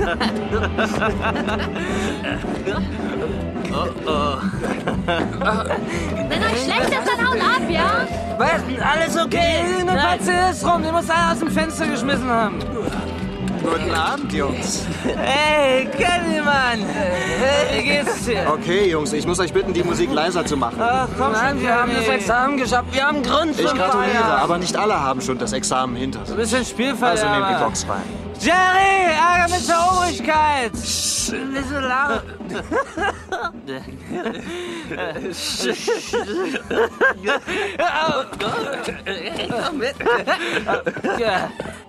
Wenn euch schlecht ist, dann haut ab, ja? Was? Alles okay? Eine Patze ist rum, die muss einer aus dem Fenster geschmissen haben. Guten Abend, Jungs. Hey, Kennymann! Wie geht's dir? Okay, Jungs, ich muss euch bitten, die Musik leiser zu machen. Ach, komm schon, wir haben das Examen geschafft. Wir haben Grund Ich zum gratuliere, Feiern. aber nicht alle haben schon das Examen hinter sich. Ein bisschen Spielfall. Also nehmt die Box rein. Jerry, Ärger mit der Obrigkeit! Nicht so laut. Komm mit. Ja.